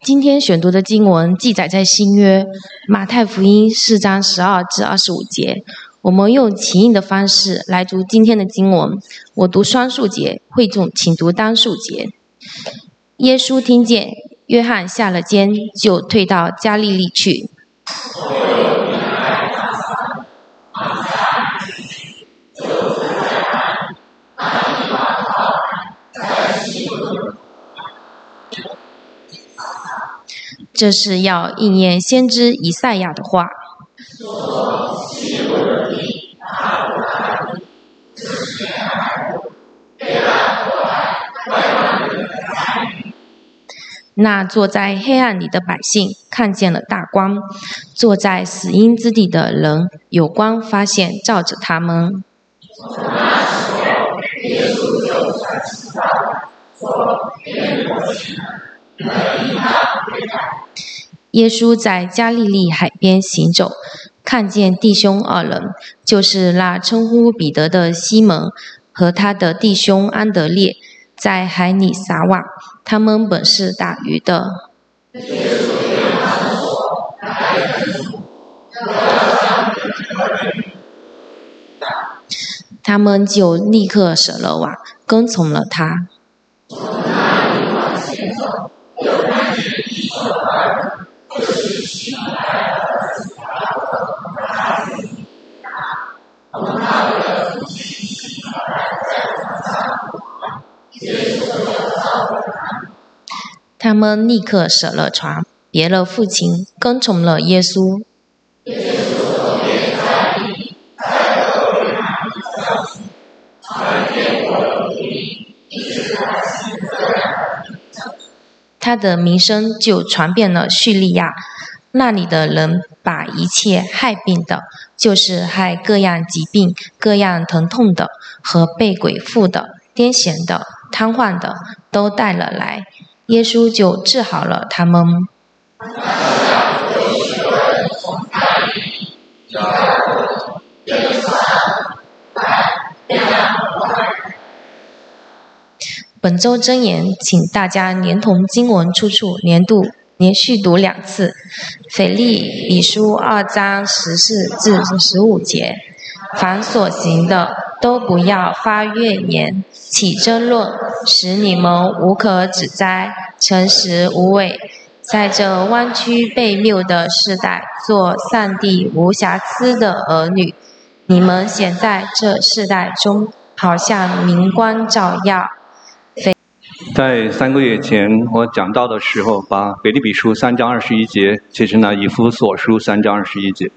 今天选读的经文记载在新约马太福音4章12至25节。我们用起印的方式来读今天的经文，我读双数节，会众请读单数节。耶稣听见约翰下了监，就退到加利利去。这是要应验先知以赛亚的话。那坐在黑暗里的百姓看见了大光，坐在死荫之地的人有光发现照着他们。耶稣在加利利海边行走，看见弟兄二人，就是那称呼彼得的西门和他的弟兄安德烈，在海里撒网，他们本是打鱼的。他们就立刻舍了网，跟从了他。他们立刻舍了船，别了父亲，跟从了耶稣。他的名声就传遍了叙利亚，那里的人把一切害病的，就是害各样疾病、各样疼痛的，和被鬼附的、癫痫的、瘫痪的，都带了来，耶稣就治好了他们。本周箴言，请大家连同经文出处连续读2次。腓立比书2章14至15节，凡所行的，都不要发怨言，起争论，使你们无可指摘，诚实无伪，在这弯曲悖谬的世代，做上帝无瑕疵的儿女。你们显在这世代中，好像明光照耀。 在3个月前，我讲道的时候，把腓立比書3章21節寫成了以弗所書3章21節。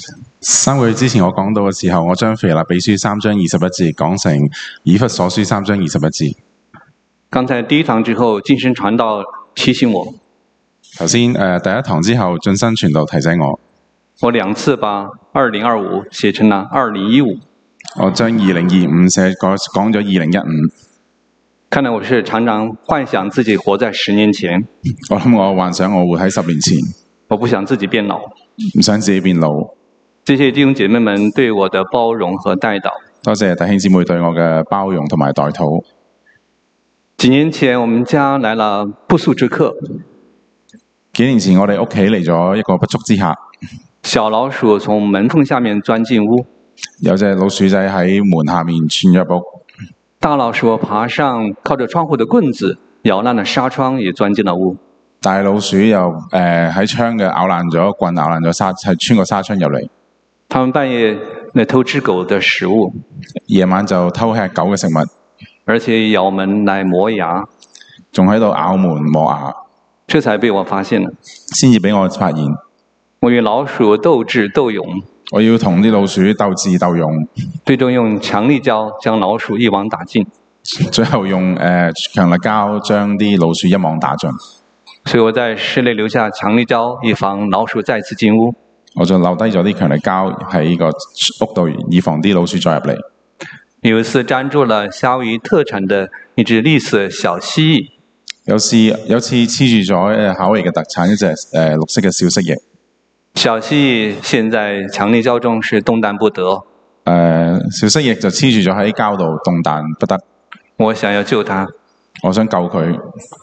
3個月之前我講到嘅時候，我將腓立比書3章21節講成以弗所書3章21節。 剛才第一堂之後，晉身傳道提醒我。 頭先第一堂之後，晉身傳道提醒我。 我2次把2025寫成了2015。 我將2025講咗2015。 看來我是常常幻想自己活在10年前。 我諗我幻想我活喺10年前。 我不想自己變老。 唔想自己變老。 謝謝弟兄姐妹們對我的包容和代禱。 多謝弟兄姊妹對我嘅包容同埋代禱。 幾年前我們家來了不速之客。 幾年前我哋屋企嚟咗一個不速之客。 小老鼠從門縫下面鑽進屋。 有隻老鼠仔喺門下面鑽入屋。 大老鼠爬上靠着窗戶的棍子，咬爛了紗窗，也鑽進了屋。 大老鼠又喺窗嘅咬爛咗棍，咬爛咗係穿個紗窗入嚟。 他們半夜來偷吃狗的食物， 夜晚就偷吃狗嘅食物， 而且咬門來磨牙， 仲喺度咬門磨牙。 這才被我發現了， 先至俾我發現。 我與老鼠鬥智鬥勇。 我要同啲老鼠鬥智鬥勇， 最終用強力膠將老鼠一網打盡， 最後用強力膠將啲老鼠一網打盡。 所以我在室內留下強力膠，以防老鼠再次進屋。 我就留低咗啲強力膠喺個屋度，以防啲老鼠再入嚟。 有一次粘住了夏威夷特產的一隻綠色小蜥蜴。 有次黐住咗夏威夷嘅特產一隻綠色嘅小蜥蜴。 小蜥蜴現在強力膠中是動彈不得。 小蜥蜴就黐住咗喺膠度動彈不得。 我想要救它。 我想救佢。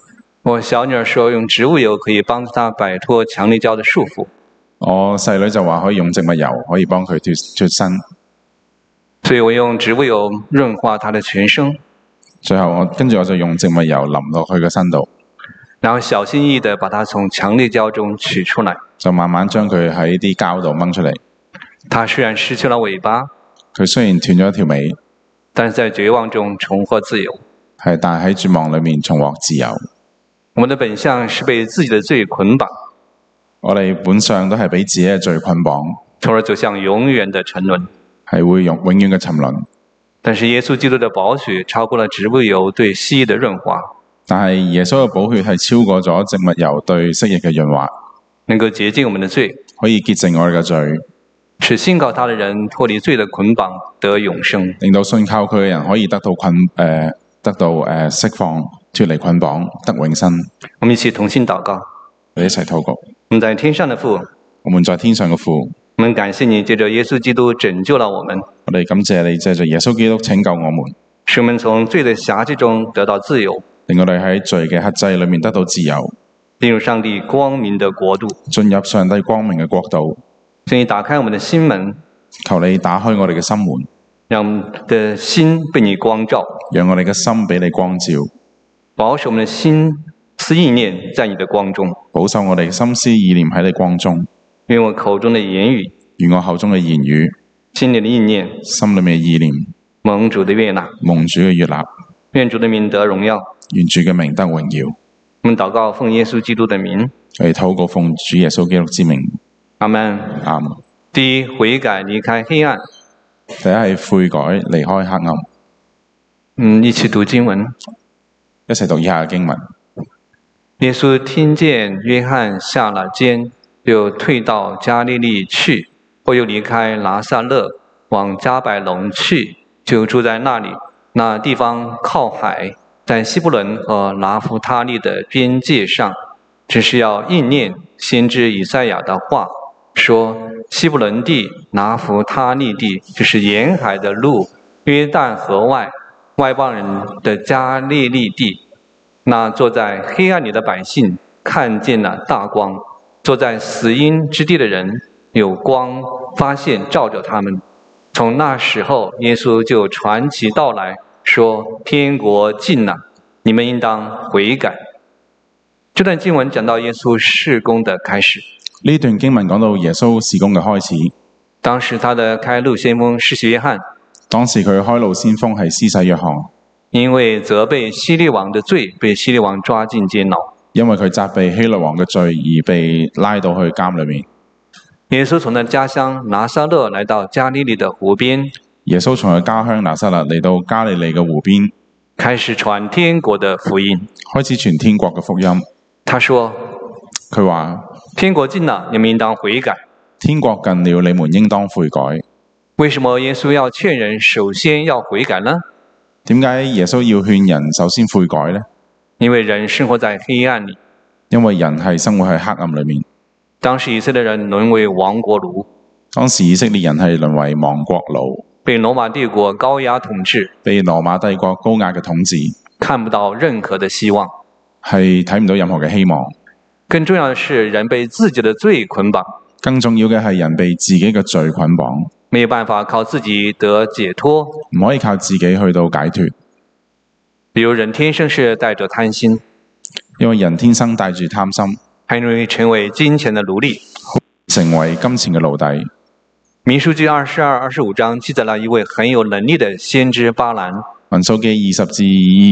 我小女儿说用植物油可以幫助她擺脫強力膠的束縛。 我細女就話可以用植物油可以幫佢脱身， 所以我用植物油潤化她的全身， 最後跟住我就用植物油淋落佢個身度， 然後小心翼翼地把她從強力膠中取出來。 就慢慢將佢喺啲膠度掹出嚟。 她雖然失去了尾巴， 佢雖然斷咗一條尾， 但是在絕望中重獲自由。 但係喺絕望裏面重獲自由。 我們的本相是被自己的罪捆綁， 我哋本相都係俾自己嘅罪捆綁， 從而走向永遠的沉淪。 係會永遠嘅沉淪。 但是耶穌基督的寶血超過了植物油對蜥蜴的潤滑， 但係耶穌嘅寶血係超過咗植物油對蜥蜴嘅潤滑， 能夠潔淨我們的罪， 可以潔淨我哋嘅罪， 使信靠他的人脫離罪的捆綁，得永生。 令到信靠佢嘅人可以得到釋放，脫離捆綁，得永生。 我們一起同心禱告。 我哋一齊禱告。 我們在天上的父， 我們在天上嘅父， 我們感謝你借着耶穌基督拯救了我們， 我哋感謝你借着耶穌基督拯救我們， 使我們從罪的轄制中得到自由， 令我哋喺罪嘅轄制裏面得到自由， 進入上帝光明的國度。 進入上帝光明嘅國度。 請你打開我們的心門， 求你打開我哋嘅心門， 讓我們的心被你光照， 讓我哋嘅心俾你光照， 保守我們的心思意念在你的光中， 保守我哋嘅心思意念喺你光中。 願我口中的言語， 願我口中嘅言語， 心裏的意念， 心裏面嘅意念， 蒙主的悅納， 蒙主嘅悅納， 願主的名得榮耀， 願主嘅名得榮耀。 我們禱告奉耶穌基督的名， 我哋禱告奉主耶穌基督之名。 阿門。 阿門。 第一，悔改離開黑暗。 第一係悔改離開黑暗。 一起讀經文， 一齊讀以下嘅經文。 耶穌聽見約翰下了監，就退到加利利去，後又離開拿撒勒，往迦百農去，就住在那裡。那地方靠海，在西布倫和拿弗他利的邊界上，只是要應驗先知以賽亞的話，說西布倫地、拿弗他利地，就是沿海的路，約旦河外邦人的加利利地。那坐在黑暗裡的百姓看見了大光，坐在死蔭之地的人有光發現照着他們。從那時候，耶穌就傳其道來說：天國近了，你們應當悔改。這段經文講到耶穌事工的開始。 呢段經文講到耶穌事工嘅開始。 當時他的開路先鋒施洗約翰， 當時佢開路先鋒係施洗約翰， 因為責備希律王的罪，被希律王抓進監牢。 因為佢責備希律王嘅罪而被拉到去監裏面。 耶穌從他家鄉拿撒勒來到加利利的湖邊。 耶穌從佢家鄉拿撒勒嚟到加利利嘅湖邊， 開始傳天國的福音。 開始傳天國嘅福音。 他說： 佢話天國近了，你們應當悔改。 天國近了，你們應當悔改。 為什麼耶穌要勸人首先要悔改呢？ 點解耶穌要勸人首先悔改呢？ 因為人生活在黑暗裏。 因為人係生活喺黑暗裏面。 當時以色列人淪為亡國奴。 當時以色列人係淪為亡國奴， 被羅馬帝國高壓統治。 被羅馬帝國高壓嘅統治， 看不到任何的希望， 係睇唔到任何嘅希望。 更重要的是，人被自己的罪捆綁。 更重要嘅係人被自己嘅罪捆綁， 沒有辦法靠自己得解脫， 唔可以靠自己去到解脫。 比如人天生是帶着貪心， 因為人天生帶住貪心， 很容易成為金錢的奴隸， 成為金錢嘅奴隸。 民數記22、25章記載了一位很有能力的先知巴蘭。 民數記22至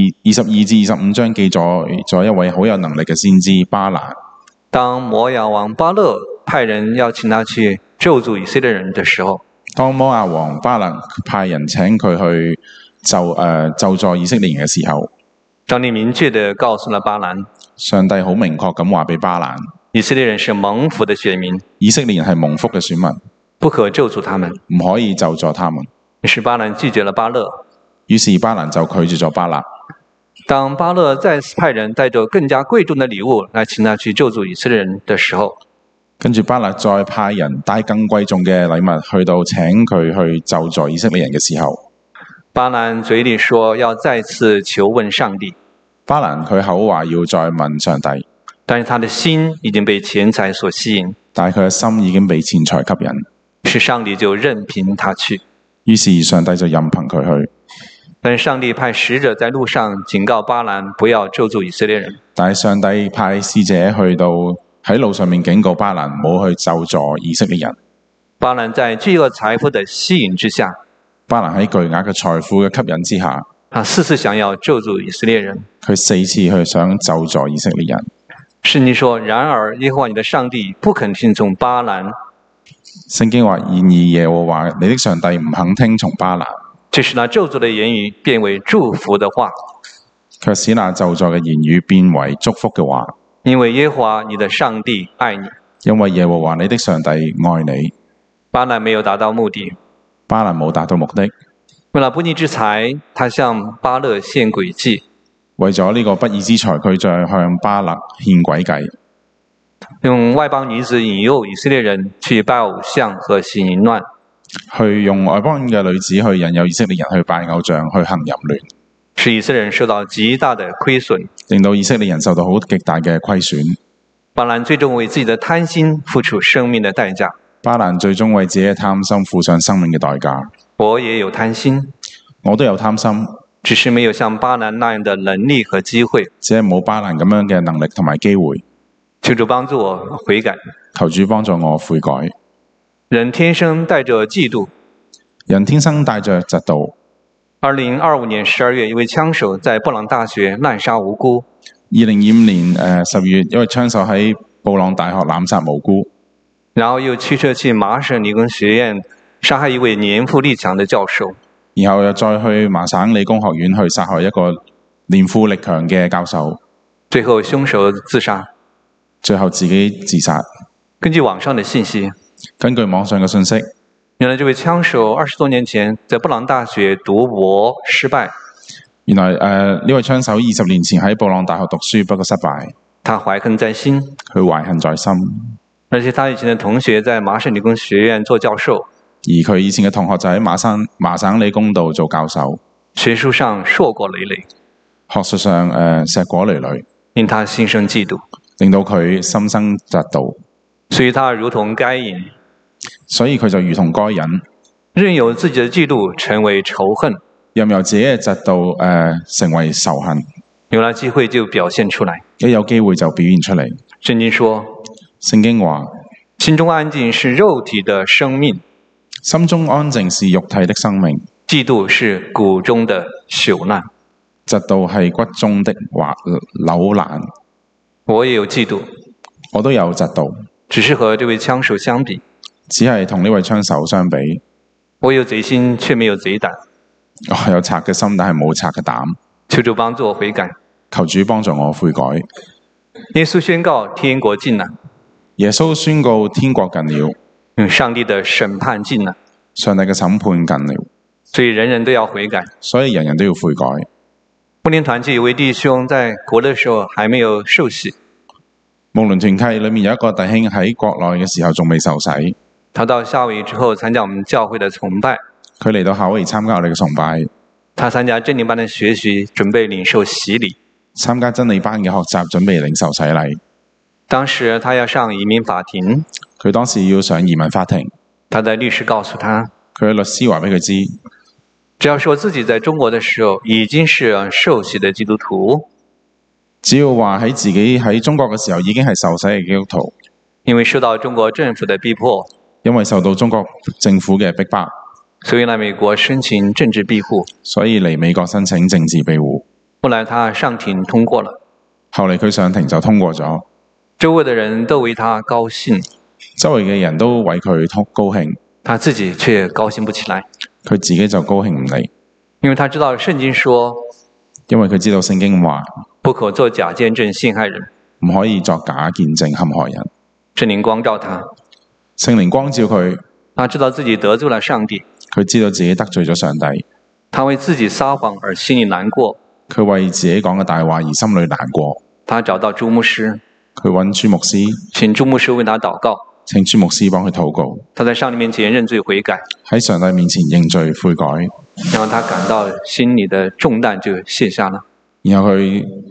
25章記載咗一位好有能力嘅先知巴蘭。 當摩亞王巴勒派人要請他去咒詛以色列人的時候， 當摩亞王巴勒派人請佢去咒詛以色列人嘅時候， 上帝明確地告訴了巴蘭， 上帝好明確咁話俾巴蘭， 以色列人是蒙福的選民， 以色列人係蒙福嘅選民， 不可咒詛他們， 唔可以咒詛他們。 於是巴蘭拒絕了巴勒， 於是巴蘭就拒絕咗巴勒。 當巴勒再次派人帶着更加貴重的禮物來請他去咒詛以色列人的時候， 跟住巴勒再派人帶更貴重嘅禮物去到請佢去咒詛以色列人嘅時候， 巴蘭嘴裡說要再次求問上帝， 巴蘭佢口話要再問上帝， 但是他的心已經被錢財所吸引， 但係佢嘅心已經被錢財吸引， 是上帝就任憑他去。 於是上帝就任憑佢去。 但是上帝派使者在路上警告巴蘭不要咒詛以色列人。 但係上帝派使者去到喺路上面警告巴蘭唔好去咒詛以色列人。 巴蘭在巨額財富的吸引之下， 巴蘭喺巨額嘅財富嘅吸引之下， 他4次想要咒詛以色列人。 佢4次去想咒詛以色列人。 聖經說：然而耶和華你的上帝不肯聽從巴蘭。 聖經話：然而耶和華你的上帝唔肯聽從巴蘭， 這使那咒詛的言語變為祝福的話， 卻使那咒詛嘅言語變為祝福嘅話。 因為耶和華你的上帝愛你。 因為耶和華你的上帝愛你。 巴蘭沒有達到目的， 巴蘭冇達到目的， 為了不義之財，他向巴勒獻詭計。 為咗呢個不義之財，佢再向巴勒獻詭計， 用外邦女子引誘以色列人去拜偶像和行淫亂， 去用外邦嘅女子去引誘以色列人去拜偶像、去行淫亂， 使以色列人受到極大的虧損， 令到以色列人受到好極大嘅虧損。 巴蘭最終為自己的貪心付出生命的代價。 巴蘭最終為自己嘅貪心付上生命嘅代價。 我也有貪心， 我都有貪心， 只是沒有像巴蘭那樣的能力和機會。 只係冇巴蘭咁樣嘅能力同埋機會。 求主幫助我悔改。 求主幫助我悔改。 人天生帶着嫉妒。 人天生帶着嫉妒。 2025年12月，一位槍手在布朗大學濫殺無辜。 2025年12月，一位槍手喺布朗大學濫殺無辜。 然後又驅車去麻省理工學院殺害一位年富力強的教授。 然後又再去麻省理工學院去殺害一個年富力強嘅教授。 最後兇手自殺。 最後自己自殺。 根據網上的信息， 根據網上嘅信息， 原來這位槍手20多年前在布朗大學讀博失敗。 原來呢位槍手20年前喺布朗大學讀書，不過失敗。 他懷恨在心。 佢懷恨在心。 而且他以前的同學在麻省理工學院做教授。 而佢以前嘅同學就喺麻省理工度做教授。 學術上碩果累累。 學術上碩果累累。 令他心生嫉妒。 令到佢心生嫉妒。 所以他如同該隱。 所以佢就如同該隱。 任由自己的嫉妒成為仇恨。 任由自己嘅嫉妒成為仇恨。 有了機會就表現出來。 一有機會就表現出嚟。 聖經說。 聖經話： 心中安靜是肉體的生命。 心中安靜是肉體的生命。 嫉妒是骨中的朽爛。 嫉妒係骨中的朽爛。 我也有嫉妒。 我都有嫉妒。 只是和這位槍手相比。 只係同呢位槍手相比。 我有賊心，卻沒有賊膽。 我有賊嘅心，但係冇賊嘅膽。 求主幫助我悔改。 求主幫助我悔改。 耶穌宣告天國近了。 耶穌宣告天國近了。 上帝的審判近了。 上帝嘅審判近了。 所以人人都要悔改。 所以人人都要悔改。 牧靈團契有位弟兄在國的時候還沒有受洗。 牧靈團契裏面有一個弟兄喺國內嘅時候仲未受洗。 他到夏威夷之後參加我們教會的崇拜。 佢嚟到夏威夷參加我哋嘅崇拜。 他參加真理班的學習，準備領受洗禮。 參加真理班嘅學習，準備領受洗禮。 當時他要上移民法庭。 佢當時要上移民法庭。 他的律師告訴他， 佢嘅律師話俾佢知， 只要說自己在中國的時候已經是受洗的基督徒。 只要話喺自己喺中國嘅時候已經係受洗嘅基督徒。 因為受到中國政府的逼迫。 因為受到中國政府嘅逼迫。 所以來美國申請政治庇護。 所以嚟美國申請政治庇護。 後來他上庭通過了。 後嚟佢上庭就通過咗。 周圍的人都為他高興。 周圍嘅人都為佢高興。 他自己卻高興不起來。 佢自己就高興唔嚟。 因為他知道聖經說， 因為佢知道聖經話， 不可作假見證陷害人。 唔可以作假見證陷害人。 聖靈光照他。 聖靈光照佢。 他知道自己得罪了上帝。 佢知道自己得罪咗上帝。 他為自己撒謊而心裏難過。 佢為自己講嘅大話而心裏難過。 他找到朱牧師。 佢揾朱牧師。 請朱牧師為他禱告。 請朱牧師幫佢禱告。 他在上帝面前認罪悔改。 喺上帝面前認罪悔改。 然後他感到心裏的重擔就卸下了。 然後佢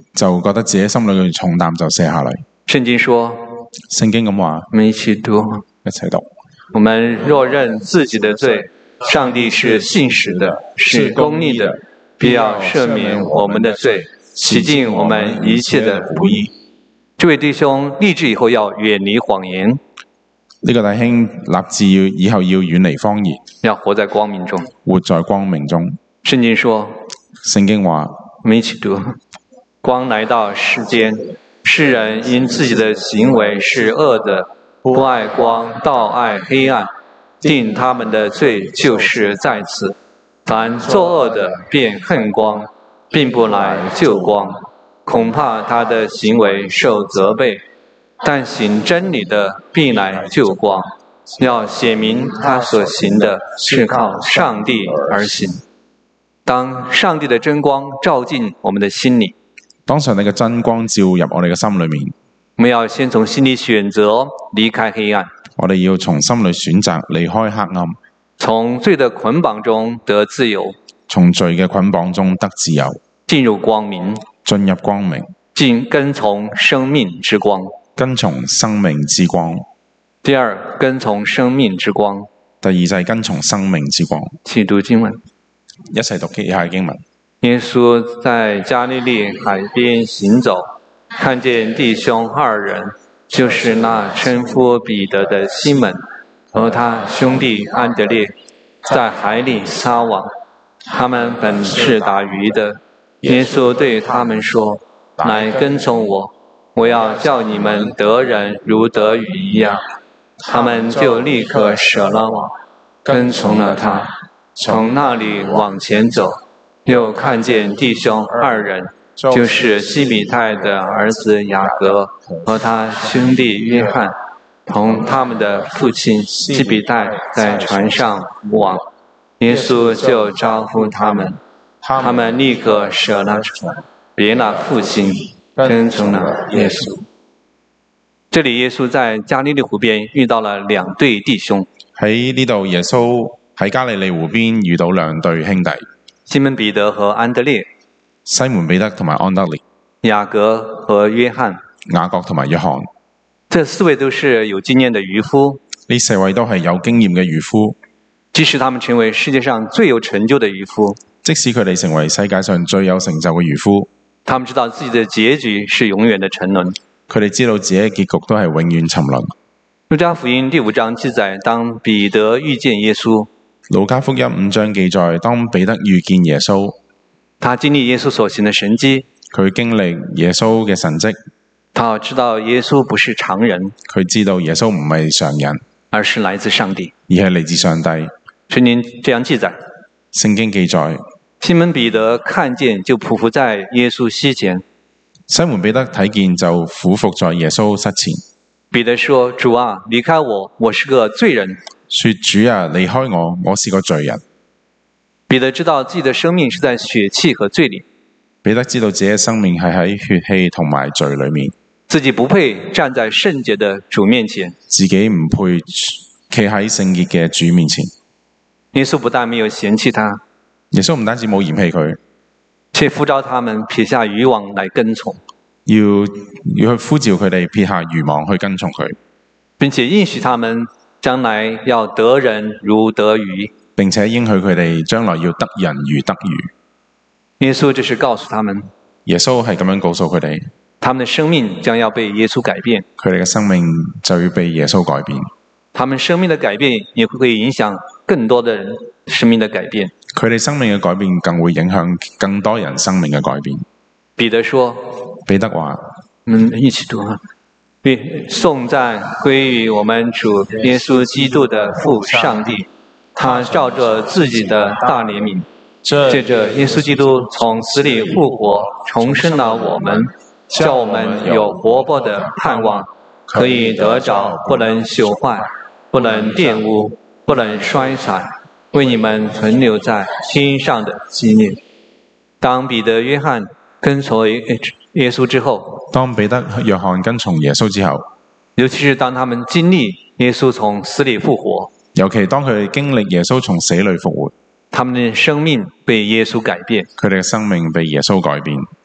就覺得自己心裏嘅重擔就卸下嚟。 聖經說， 聖經咁話， 我們一起讀， 一齊讀。 我們若認自己的罪，上帝是信實的，是公義的，必要赦免我們的罪，洗淨我們一切的不義。這位弟兄立志以後要遠離謊言， 呢個弟兄立志以後要遠離謊言， 要活在光明中。 活在光明中。 聖經說， 聖經話， 我們一起讀，光來到世間，世人因自己的行為是惡的，不愛光，倒愛黑暗，定他們的罪就是在此。凡作惡的便恨光，並不來就光，恐怕他的行為受責備。但行真理的必來就光，要顯明他所行的是靠上帝而行。當上帝的真光照進我們的心裏， 當上帝嘅真光照入我哋嘅心裏面， 我們要先從心裏選擇離開黑暗， 我哋要從心裏選擇離開黑暗， 從罪的捆綁中得自由， 從罪嘅捆綁中得自由， 進入光明， 進入光明， 跟從生命之光。 跟從生命之光。 第二，跟從生命之光。 第二就係跟從生命之光。 請讀經文， 一齊讀以下經文。 耶穌在加利利海邊行走，看見弟兄二人，就是那稱呼彼得的西門和他兄弟安德烈，在海裏撒網。他們本是打魚的。耶穌對他們說：來跟從我，我要叫你們得人如得魚一樣。他們就立刻捨了網，跟從了他。從那裏往前走，又看見弟兄二人，就是西比泰的兒子雅各和他兄弟約翰，同他們的父親西比泰在船上捕網。耶穌就招呼他們，他們立刻捨了船，別了父親，跟從了耶穌。這裡耶穌在加利利湖邊遇到了兩對弟兄。 喺呢度，耶穌喺加利利湖邊遇到兩對兄弟， 西門彼得和安德烈， 西門彼得同埋安德烈， 雅各和約翰， 雅各同埋約翰。 這四位都是有經驗的漁夫。 呢四位都係有經驗嘅漁夫。 即使他們成為世界上最有成就的漁夫， 即使佢哋成為世界上最有成就嘅漁夫， 他們知道自己的結局是永遠的沉淪。 佢哋知道自己嘅結局都係永遠沉淪。 路加福音第5章記載，當彼得遇見耶穌， 路加福音5章記載，當彼得遇見耶穌， 他經歷耶穌所行的神蹟， 佢經歷耶穌嘅神蹟， 他知道耶穌不是常人， 佢知道耶穌唔係常人， 而是來自上帝， 而係嚟自上帝。 聖經這樣記載， 聖經記載， 西門彼得看見就匍匐在耶穌膝前。 西門彼得睇見就俯伏在耶穌膝前。 彼得說：主啊，離開我，我是個罪人。 說主啊，離開我，我是個罪人。 彼得知道自己的生命是在血氣和罪裏。 彼得知道自己嘅生命係喺血氣同埋罪裏面， 自己不配站在聖潔的主面前， 自己唔配企喺聖潔嘅主面前。 耶穌不但沒有嫌棄他， 耶穌唔單止冇嫌棄佢， 且呼召他們撇下漁網來跟從， 要去呼召佢哋撇下漁網去跟從佢， 並且應許他們將來要得人如得魚， 並且應許佢哋將來要得人如得魚。 耶穌就是告訴他們， 耶穌係咁樣告訴佢哋， 他們的生命將要被耶穌改變， 佢哋嘅生命就要被耶穌改變。 他們生命的改變也會影響更多的人生命的改變。 佢哋生命嘅改變更會影響更多人生命嘅改變。 彼得說， 彼得話， 我們一起讀啊！頌讚歸於我們主耶穌基督的父上帝，他照着自己的大憐憫，借着耶穌基督從死裏復活，重生了我們，叫我們有活潑的盼望，可以得着不能朽壞、不能玷污、不能衰殘，為你們存留在天上的基業。當彼得、約翰跟隨耶穌之後， 當彼得、約翰跟從耶穌之後， 尤其是當他們經歷耶穌從死裏復活， 尤其當佢哋經歷耶穌從死裏復活， 他們的生命被耶穌改變， 佢哋嘅生命被耶穌改變。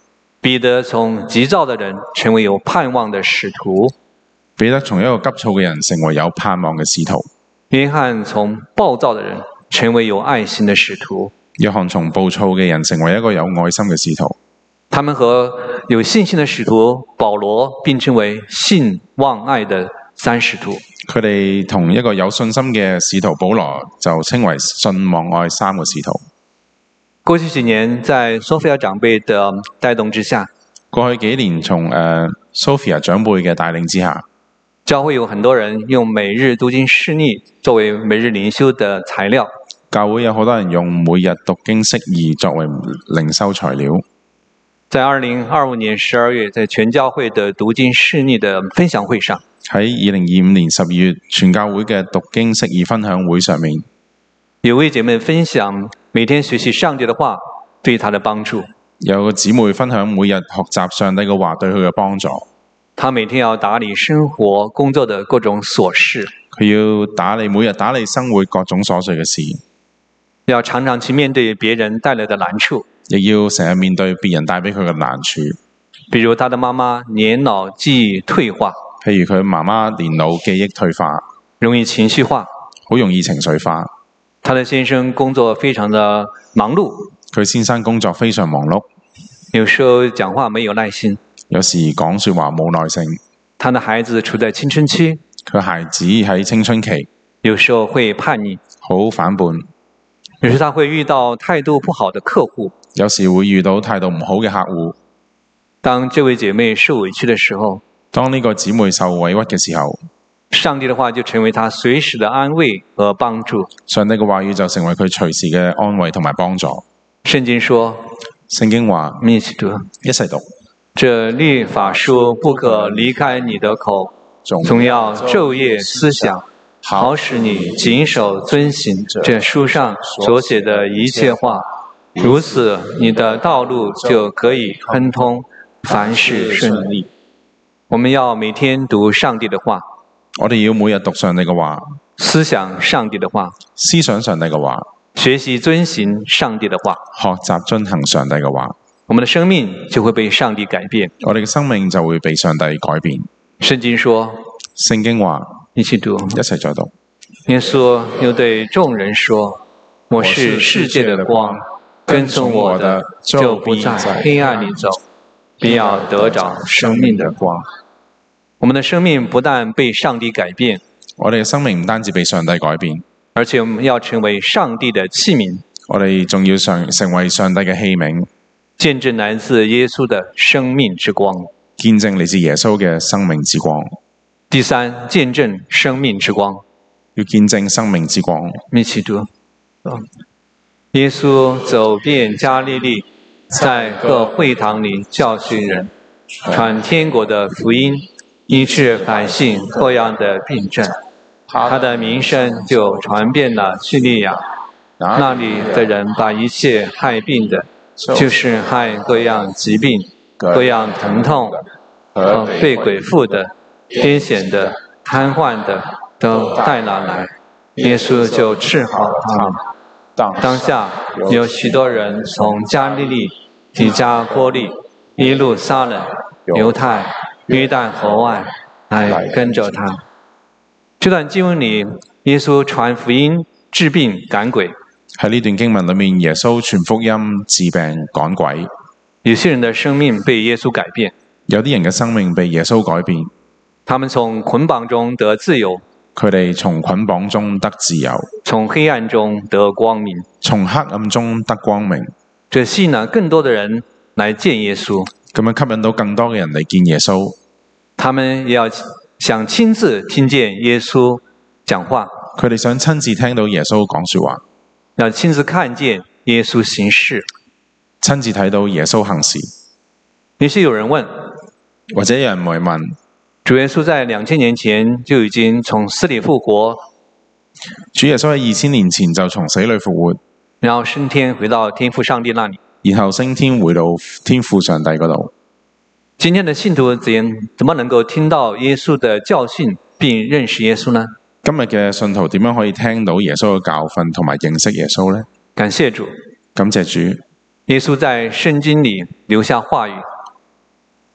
彼得從急躁的人成為有盼望的使徒， 彼得從一個急躁嘅人成為有盼望嘅使徒。 約翰從暴躁的人成為有愛心的使徒。 約翰從暴躁嘅人成為一個有愛心嘅使徒。 他們和有信心的使徒保羅並稱為信望愛的三使徒。 佢哋同一個有信心嘅使徒保羅就稱為信望愛三個使徒。 過去幾年，在 Sophia 長輩的帶動之下， 過去幾年從Sophia 長輩嘅帶領之下， 教會有很多人用每日讀經釋義作為每日靈修的材料。 教會有好多人用每日讀經釋義作為靈修材料。 在2025年12月，在全教會的讀經釋義的分享會上， 喺2025年12月全教會嘅讀經釋義分享會上面， 有位姐妹分享每天學習上帝的話對她的幫助。 有個姊妹分享每日學習上帝嘅話對佢嘅幫助。 她每天要打理生活工作的各種瑣事， 佢要每日打理生活各種瑣碎嘅事， 要常常去面對別人帶來的難處， 亦要成日面對別人帶俾佢嘅難處。 比如她的媽媽年老記憶退化， 譬如佢媽媽年老記憶退化， 容易情緒化， 好容易情緒化。 她的先生工作非常的忙碌， 佢先生工作非常忙碌， 有時候講話沒有耐心， 有時講說話冇耐性。 他的孩子處在青春期， 佢孩子喺青春期， 有時候會叛逆， 好反叛。 有時他會遇到態度不好的客戶， 有時會遇到態度唔好嘅客戶。 當這位姐妹受委屈的時候， 當呢個姊妹受委屈嘅時候， 上帝的話就成為她隨時的安慰和幫助。 上帝嘅話語就成為佢隨時嘅安慰同埋幫助。 聖經說， 聖經話， 我們一起讀， 一齊讀。 這律法書不可離開你的口，總要晝夜思想，好使你謹守遵行這書上所寫的一切話。如此，你的道路就可以亨通，凡事順利。我們要每天讀上帝的話， 我哋要每日讀上帝嘅話， 思想上帝的話， 思想上帝嘅話， 學習遵行上帝的話， 學習遵行上帝嘅話， 我們的生命就會被上帝改變。 我哋嘅生命就會被上帝改變。 聖經說， 聖經話， 一起讀， 一齊再讀。 耶穌又對眾人說，我是世界的光，跟從我的就不在黑暗裏走，必要得着生命的光。我們的生命不但被上帝改變， 我哋嘅生命唔單止被上帝改變， 而且我們要成為上帝的器皿。 我哋仲要成為上帝嘅器皿， 見證來自耶穌的生命之光。 見證嚟自耶穌嘅生命之光。 第三，見證生命之光。 要見證生命之光。 一起讀。耶穌走遍加利利，在各會堂裏教訓人，傳天國的福音，醫治百姓各樣的病症。他的名聲就傳遍了敘利亞，那裏的人把一切害病的，就是害各樣疾病、各樣疼痛和被鬼附的、癲癇的、癱瘓的，都帶了來，耶穌就治好他們。當下有許多人從加利利、底加波利、耶路撒冷、猶太、約旦河外來跟着他。這段經文裏，耶穌傳福音、治病、趕鬼。 喺呢段經文裏面，耶穌傳福音、治病、趕鬼。 有些人的生命被耶穌改變， 有啲人嘅生命被耶穌改變， 他們從捆綁中得自由， 佢哋從捆綁中得自由， 從黑暗中得光明， 從黑暗中得光明。 這吸引了更多的人來見耶穌， 咁樣吸引到更多嘅人嚟見耶穌。 他們也要想親自聽見耶穌講話， 佢哋想親自聽到耶穌講說話， 要親自看見耶穌行事， 親自睇到耶穌行事。 於是有人問， 或者有人會問， 主耶穌在2000年前就已經從死裏復活， 主耶穌喺2000年前就從死裏復活， 然後升天回到天父上帝那裏， 然後升天回到天父上帝嗰度。 今天的信徒怎麼能夠聽到耶穌的教訓並認識耶穌呢？ 今日嘅信徒點樣可以聽到耶穌嘅教訓同埋認識耶穌呢？ 感謝主， 感謝主。 耶穌在聖經裏留下話語，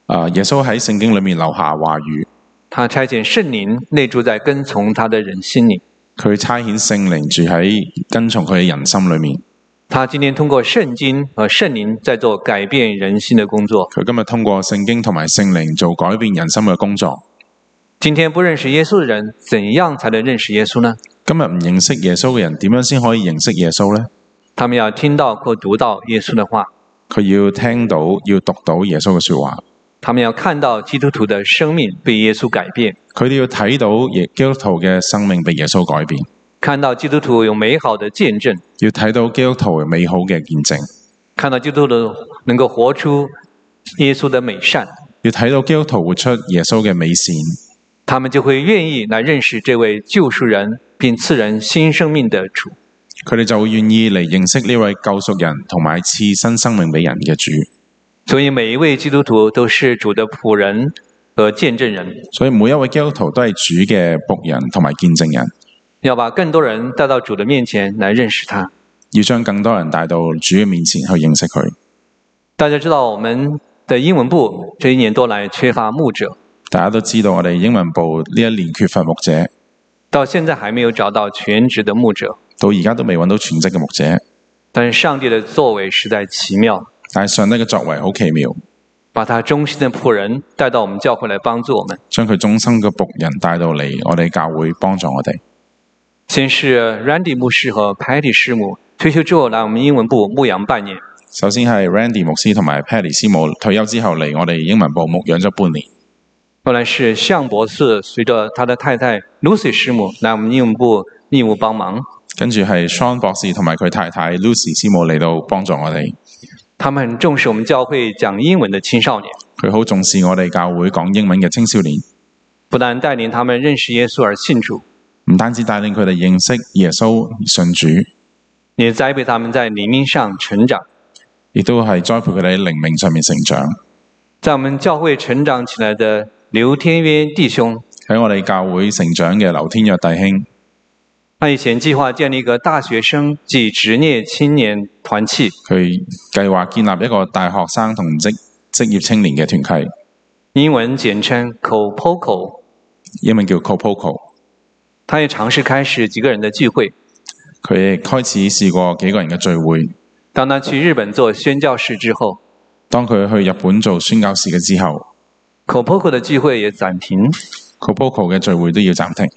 耶穌喺聖經裏面留下話語， 他差遣聖靈內住在跟從他的人心裡。 佢差遣聖靈住喺跟從佢嘅人心裏面。 他今天通過聖經和聖靈在做改變人心的工作。 佢今日通過聖經同埋聖靈做改變人心嘅工作。 今天不認識耶穌的人，怎樣才能認識耶穌呢？ 今日唔認識耶穌嘅人，點樣先可以認識耶穌呢？ 他們要聽到或讀到耶穌的話， 佢要聽到、要讀到耶穌嘅說話。 他們要看到基督徒的生命被耶穌改變， 佢哋要睇到基督徒嘅生命被耶穌改變， 看到基督徒有美好的見證， 要睇到基督徒美好嘅見證， 看到基督徒能夠活出耶穌的美善， 要睇到基督徒活出耶穌嘅美善， 他們就會願意來認識這位救贖人並賜人新生命的主。 佢哋就會願意嚟認識呢位救贖人同埋賜新生命俾人嘅主。 所以每一位基督徒都是主的僕人和見證人。 所以每一位基督徒都係主嘅僕人同埋見證人。 要把更多人帶到主的面前來認識他。 要將更多人帶到主嘅面前去認識佢。 大家知道我們的英文部這一年多來缺乏牧者。 大家都知道我哋英文部呢一年缺乏牧者。 到現在還沒有找到全職的牧者。 到而家都未揾到全職嘅牧者。 但是上帝的作為實在奇妙。 但係上帝嘅作為好奇妙， 把他忠心的僕人帶到我們教會來幫助我們， 將佢終生嘅僕人帶到嚟我哋教會幫助我哋。 先是 Randy 牧師和 Patty 師母退休之後來我們英文部牧養半年。 首先係 Randy 牧師同埋 Patty 師母退休之後嚟我哋英文部牧養咗半年。 後來是向博士隨着他的太太 Lucy 師母來我們英文部義務幫忙。 跟住係 Sean 博士同埋佢太太 Lucy 師母嚟到幫助我哋。 他們很重視我們教會講英文的青少年。 佢好重視我哋教會講英文嘅青少年。 不但帶領他們認識耶穌而信主， 唔單止帶領佢哋認識耶穌信主， 也栽培他們在靈命上成長， 亦都係栽培佢哋喺靈命上面成長。 在我們教會成長起來的劉天約弟兄， 喺我哋教會成長嘅劉天約弟兄， 他以前計劃建立一個大學生及職業青年團契， 佢計劃建立一個大學生同職業青年嘅團契， 英文簡稱 COPOCO， 英文叫 COPOCO。 他也嘗試開始幾個人的聚會， 佢開始試過幾個人嘅聚會。 當他去日本做宣教士之後， 當佢去日本做宣教士嘅之後 ，COPOCO 的聚會也暫停 ，COPOCO 嘅聚會都要暫停。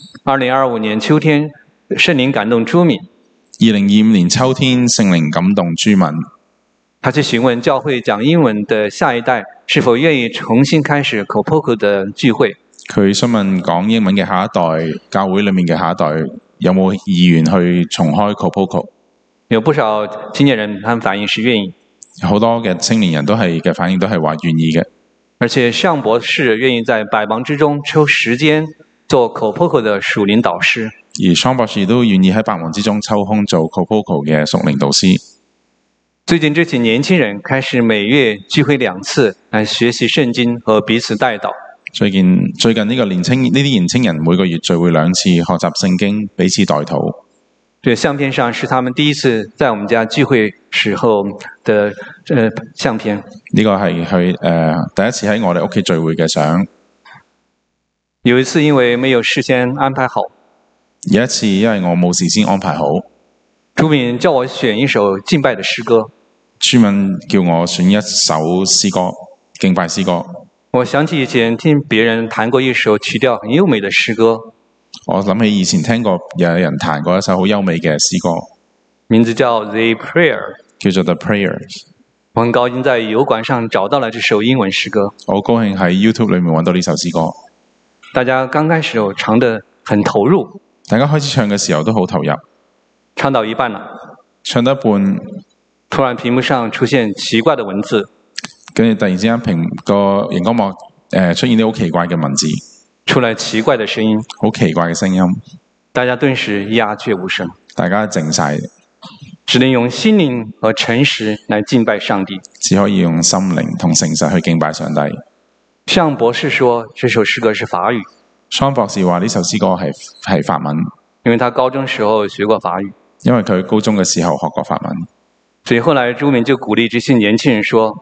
2025年秋天，聖靈感動朱敏。 2025年秋天，聖靈感動朱敏。 他去詢問教會講英文的下一代是否願意重新開始 COPOCO 的聚會。 佢詢問講英文嘅下一代，教會裏面嘅下一代有冇意願去重開 COPOCO？ 有不少青年人，他們反應是願意。 好多嘅青年人都係嘅反應都係話願意嘅。 而且向博士願意在百忙之中抽時間做 COPOCO 的屬靈導師。 而桑博士都願意喺百忙之中抽空做 COPOCO 嘅屬靈導師。 最近這群年輕人開始每月聚會2次，來學習聖經和彼此代禱。 最近呢啲年輕人每個月聚會2次，學習聖經，彼此代禱。 這相片上是他們第一次在我們家聚會時候的相片。 呢個係佢第一次喺我哋屋企聚會嘅相。 有一次因為沒有事先安排好， 有一次因為我冇事先安排好， 朱敏叫我選一首敬拜的詩歌。 朱敏叫我選一首詩歌，敬拜詩歌。 我想起以前聽別人彈過一首曲調很優美的詩歌。 我諗起以前聽過有人彈過一首好優美嘅詩歌， 名字叫 The Prayer， 叫做 The Prayer。 我很高興在油管上找到了這首英文詩歌。 我好高興喺 YouTube 裏面揾到呢首詩歌。 大家剛開始唱得很投入， 大家開始唱嘅時候都好投入， 唱到一半了， 唱到一半， 突然屏幕上出現奇怪的文字， 跟住突然之間個熒光幕出現啲好奇怪嘅文字， 出來奇怪的聲音， 好奇怪嘅聲音， 大家頓時鴉雀無聲， 大家靜晒， 只能用心靈和誠實來敬拜上帝， 只可以用心靈同誠實去敬拜上帝。 向博士說這首詩歌是法語， 桑博士話呢首詩歌係法文， 因為他高中時候學過法語， 因為佢高中嘅時候學過法文。 所以後來朱敏就鼓勵這些年輕人說，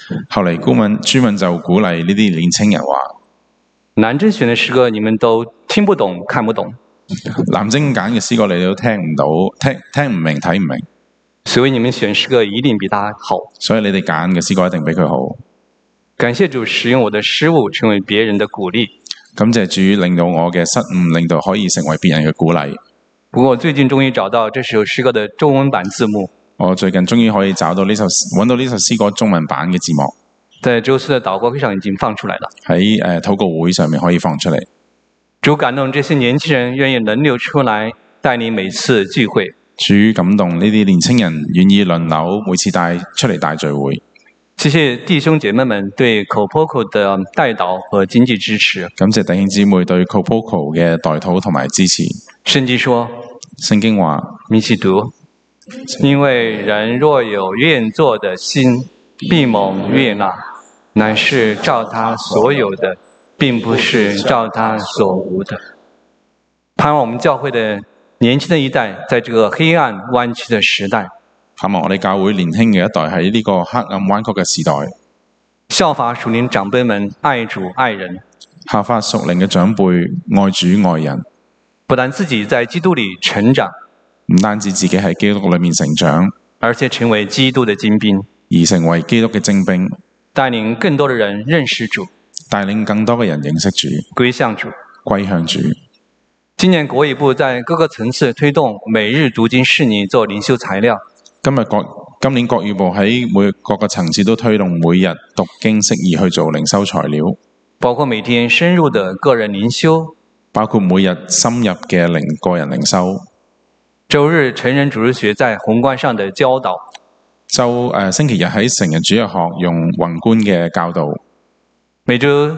後嚟朱敏就鼓勵呢啲年青人話： 南征選的詩歌你們都聽不懂、看不懂， 南征揀嘅詩歌你都聽唔到、聽唔明、睇唔明， 所以你們選詩歌一定比他好。 所以你哋揀嘅詩歌一定比佢好。 感謝主使用我的失誤成為別人的鼓勵。 感謝主令到我嘅失誤，令到可以成為別人嘅鼓勵。 不過我最近終於找到這首詩歌的中文版字幕。 我最近終於可以揾到呢首詩歌中文版嘅字幕。 在周四的禱告會上已經放出來了。 喺禱告會上面可以放出嚟。 主感動這些年輕人願意輪流出來帶領每次聚會。 主感動呢啲年輕人願意輪流每次出嚟帶聚會。 謝謝弟兄姐妹們對 Kopoko 的代禱和經濟支持。 感謝弟兄姊妹對 Kopoko 嘅代禱同埋支持。 聖經說， 聖經話， 你一起讀，因為人若有願做的心，必蒙悅納，乃是照他所有的，並不是照他所無的。盼望我們教會的年輕的一代，在這個黑暗彎曲的時代， 盼望我哋教會年輕嘅一代喺呢個黑暗彎曲嘅時代， 效法屬靈長輩們愛主愛人， 效法屬靈嘅長輩愛主愛人， 不但自己在基督裏成長， 唔單止自己喺基督裏面成長， 而且成為基督的精兵， 而成為基督嘅精兵， 帶領更多的人認識主， 帶領更多嘅人認識主， 歸向主， 歸向主。 今年國語部在各個層次推動每日讀經釋義做靈修材料。 今年國語部喺各個層次都推動每日讀經釋義去做靈修材料， 包括每天深入的個人靈修， 包括每日深入嘅個人靈修。 週日成人主日學在宏觀上的教導， 星期日喺成人主日學用宏觀嘅教導。 每週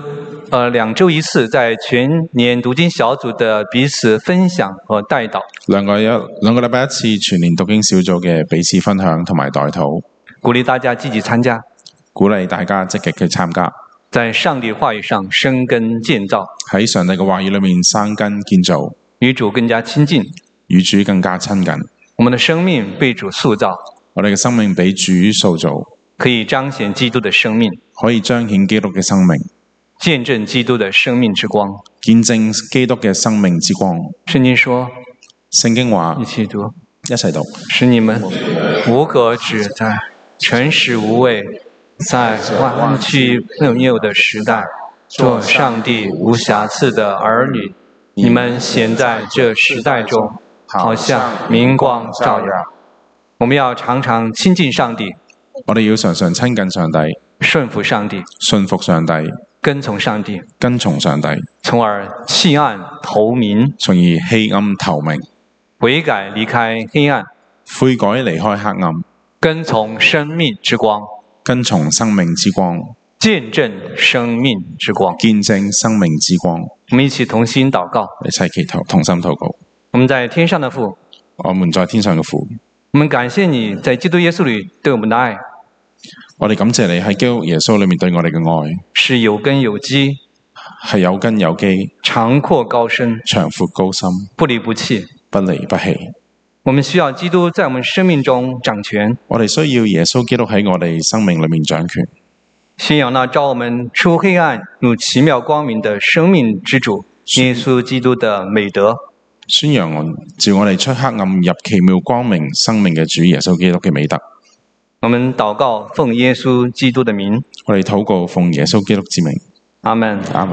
2週一次在全年讀經小組的彼此分享和代禱。 兩個禮拜一次全年讀經小組嘅彼此分享同埋代禱。 鼓勵大家積極參加， 鼓勵大家積極去參加， 在上帝話語上生根建造， 喺上帝嘅話語裏面生根建造， 與主更加親近， 與主更加親近。 我們的生命被主塑造， 我哋嘅生命被主塑造， 可以彰顯基督的生命， 可以彰顯基督嘅生命， 見證基督的生命之光， 見證基督嘅生命之光。 聖經說， 聖經話， 一起讀， 一齊讀， 使你們無可指摘，誠實無偽，在彎曲悖謬的時代，做上帝無瑕疵的兒女。你們顯在這時代中，好像明光照耀。我們要常常親近上帝， 我哋要常常親近上帝， 順服上帝， 信服上帝， 跟從上帝， 跟從上帝， 從而棄暗投明， 從而棄暗投明， 悔改離開黑暗， 悔改離開黑暗， 跟從生命之光， 跟從生命之光， 見證生命之光， 見證生命之光。 我們一起同心禱告， 一齊祈禱，同心禱告。 我們在天上的父， 我們在天上嘅父， 我們感謝你在基督耶穌裏對我們的愛。 我哋感謝你喺基督耶穌裏面對我哋嘅愛， 是有根有基， 係有根有基， 長闊高深， 長闊高深， 不離不棄， 不離不棄。 我們需要基督在我們生命中掌權。 我哋需要耶穌基督喺我哋生命裏面掌權。 宣揚那召我們出黑暗入奇妙光明的生命之主耶穌基督的美德。 宣揚召我哋出黑暗入奇妙光明生命嘅主耶穌基督嘅美德。 我們禱告奉耶穌基督的名。 我哋禱告奉耶穌基督之名。 阿門。 阿門。